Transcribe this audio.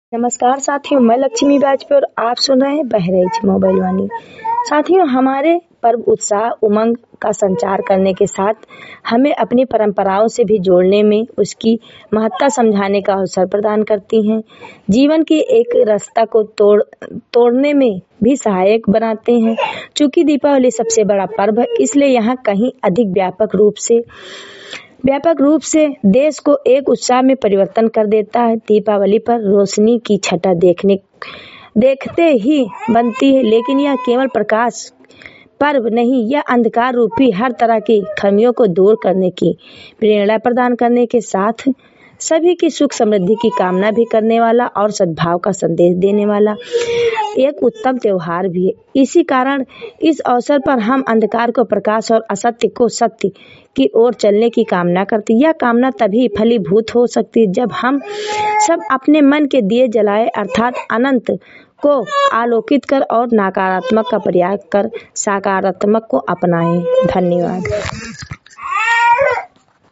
नमस्कार साथियों, मैं लक्ष्मी वाजपेयी और आप सुन रहे हैं बहरेज मोबाइल वाणी। साथियों, हमारे पर्व उत्साह उमंग का संचार करने के साथ हमें अपनी परंपराओं से भी जोड़ने में उसकी महत्ता समझाने का अवसर प्रदान करती हैं। जीवन की एक रास्ता को तोड़ने में भी सहायक बनाते हैं। चूंकि दीपावली सबसे बड़ा पर्व है, इसलिए यहाँ कहीं अधिक व्यापक रूप से देश को एक उत्साह में परिवर्तन कर देता है। दीपावली पर रोशनी की छटा देखते ही बनती है, लेकिन यह केवल प्रकाश पर्व नहीं, यह अंधकार रूपी हर तरह की खामियों को दूर करने की प्रेरणा प्रदान करने के साथ सभी की सुख समृद्धि की कामना भी करने वाला और सद्भाव का संदेश देने वाला एक उत्तम त्योहार भी है। इसी कारण इस अवसर पर हम अंधकार को प्रकाश और असत्य को सत्य की ओर चलने की कामना करते हैं। यह कामना तभी फलीभूत हो सकती है जब हम सब अपने मन के दिए जलाए, अर्थात अनंत को आलोकित कर और नकारात्मक का प्रयाग कर सकारात्मक को अपनाएं। धन्यवाद।